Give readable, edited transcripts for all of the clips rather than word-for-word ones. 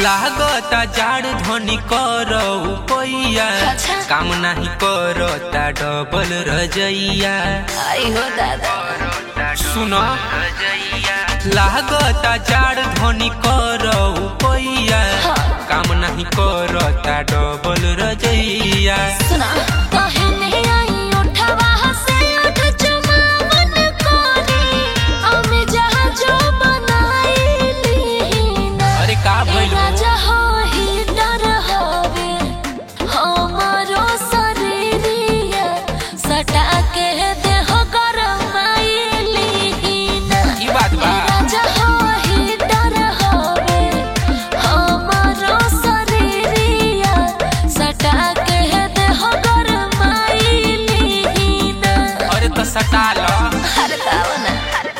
लागता जाड़ धनी करो पैया काम नहीं करता डबल रजैया। आई हो दादा सुनो लागता जाड़ धनी करो पैया काम नहीं करता डबल रजैया। सुना काहे नहीं आई उठवा से उठ चुमावन कोनी हमें जहां जो बनाईली ना। अरे का भइल राजा हो ही डर होवे हमारो शरीरिया सटा के देह गरमाईली ना। ई बात बा राजा हो ही डर होवे हमारो शरीरिया सटा के देह गरमाईली ना। अरे तो सटा लो अरे तावना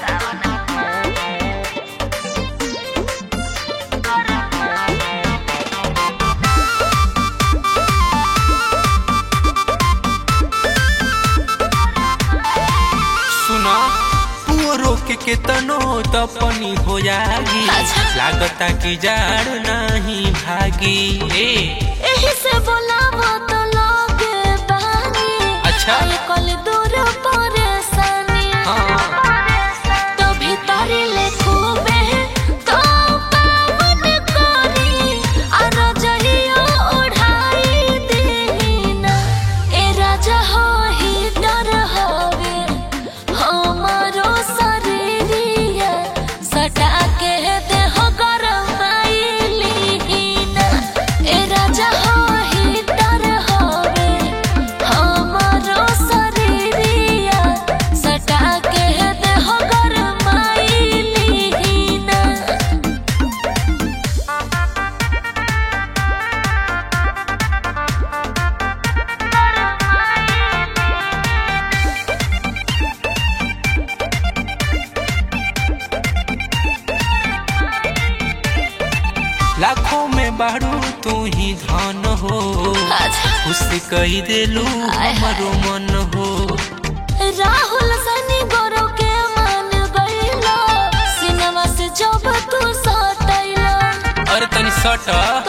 रोक के तनो तपनी हो जागी लागता की जाड़ नहीं भागी। एही से बोलावो तो लोग बानी अच्छा कल दूर परेशानी तो भीतरी ले खूबे तो पावन करी और जहियो उड़ाई देना। ए राजा हो ही डर होवे हमारो शरीरिया सटा के देह गरमाईली ना। ए राजा हो ही डर होवे हमारो शरीरिया सटा के देह गरमाईली ना। लाखों में बारू तू ही धन हो खुश कही देलू हमरो मन हो। राहुल सनी गोरो के मान गईलो सिनेमा से जब तू सटैलो। अरे तनी सट